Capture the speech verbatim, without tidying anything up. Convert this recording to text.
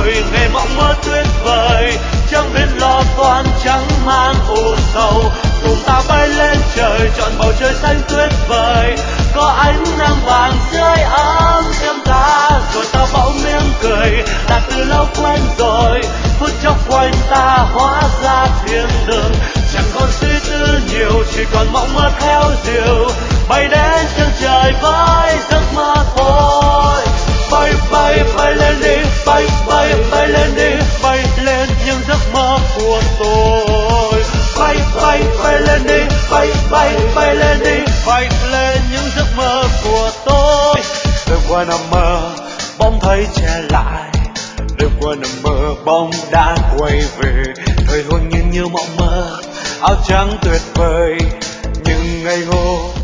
rồi, ngày mộng mơ tuyệt vời, chẳng biết lo toan chẳng mang u sầu, cùng ta bay lên trời chọn bầu trời xanh tuyệt vời, có ánh nắng vàng dưới ấm êm ta, rồi ta bỗng mỉm cười đã từ lâu quen rồi, phút chốc quanh ta hóa ra thiên đường, chẳng còn suy tư nhiều chỉ còn mộng mơ theo diều, bay đến chân trời với giấc mơ thôi. Bay bay bay lên đi, bay bay bay lên đi, bay lên những giấc mơ của tôi. Bay bay bay lên đi, bay bay bay lên đi, bay lên những giấc mơ của tôi. Đêm qua nằm mơ bỗng thấy che lại, đêm qua nằm mơ bóng đã quay về, thời hôn nhiên như mộng mơ, áo trắng tuyệt vời nhưng ngây ngô